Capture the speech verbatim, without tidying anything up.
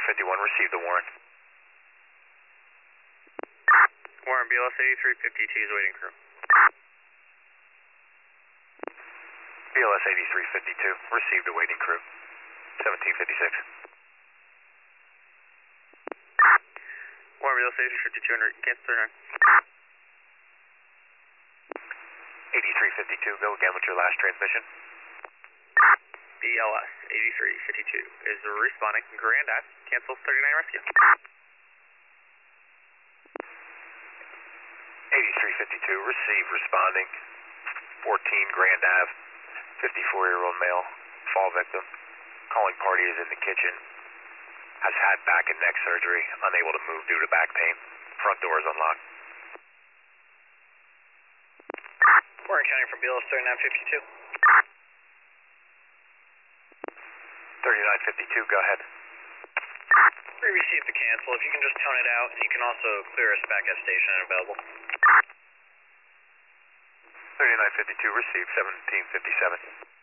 fifty-one, received the warrant. Warrant B L S eighty-three fifty-two is waiting crew. B L S eighty-three fifty-two, received awaiting crew. seventeen fifty-six. Warrant B L S eighty-three fifty-two, cancel thirty-nine. eighty-three fifty-two, go again with your last transmission. B L S eighty-three fifty-two is responding. Grand Ave, cancel thirty-nine rescue. eighty-three fifty-two, receive, responding. fourteen Grand Ave, fifty-four-year-old male, fall victim. Calling party is in the kitchen. Has had back and neck surgery, unable to move due to back pain. Front door is unlocked. Warrant counting from B L S thirty-nine fifty-two. thirty-nine fifty-two, go ahead. We received the cancel. If you can just tone it out, and you can also clear us back at station and available. thirty-nine fifty-two, received, seventeen fifty-seven.